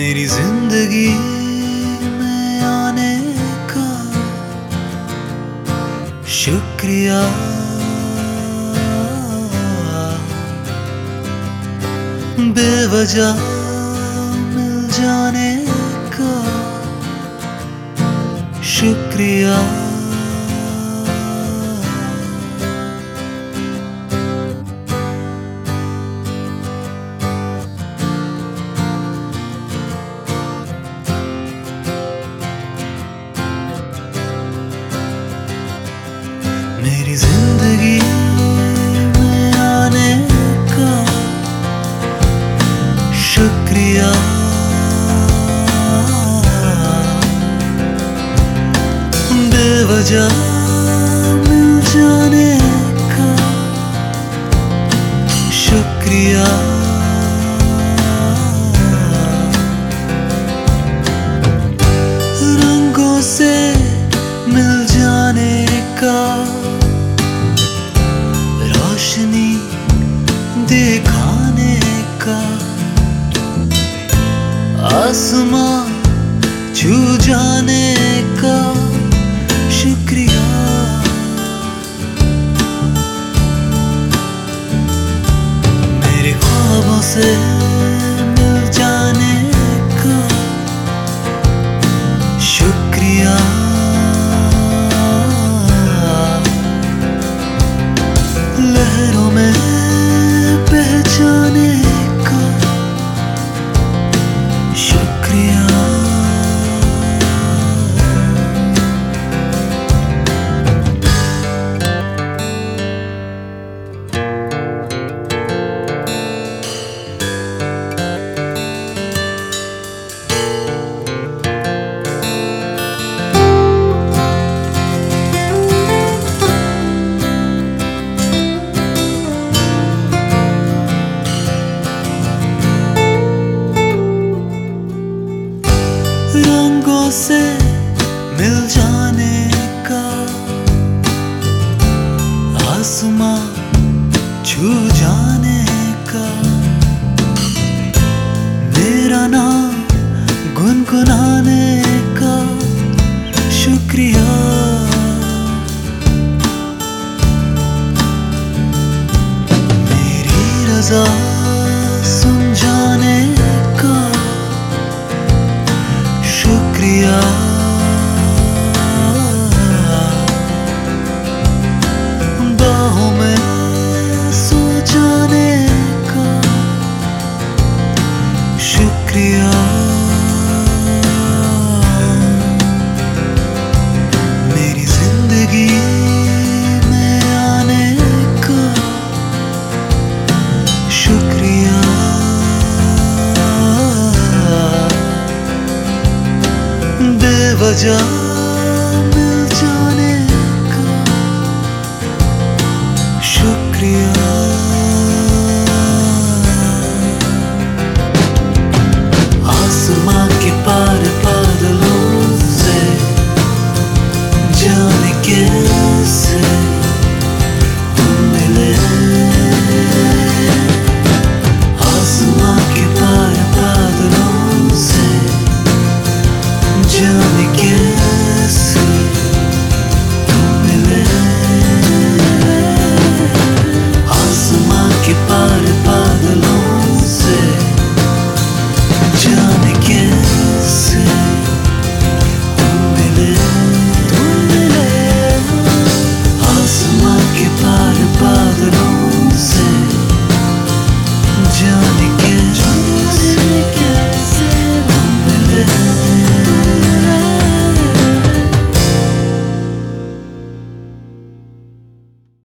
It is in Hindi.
मेरी जिंदगी में आने का शुक्रिया। बेवजह मिल जाने का शुक्रिया। मेरी जिंदगी में आने का शुक्रिया। बेवजह मिल जाने का शुक्रिया। रंगों से मिल जाने का, रोशनी दिखाने का, आसमां छू जाने का शुक्रिया। मेरे ख्वाबों से मिल जाने का शुक्रिया। लहरों में पहचाने का शुक्रिया। रंगों से मिल जाने का, आसमां छू जाने का, मेरा नाम गुनगुनाने का शुक्रिया। मेरी रज़ा सुन जाने का शुक्रिया। बाहों में सो जाने का शुक्रिया। मेरी जिंदगी में आने का शुक्रिया। बेवजह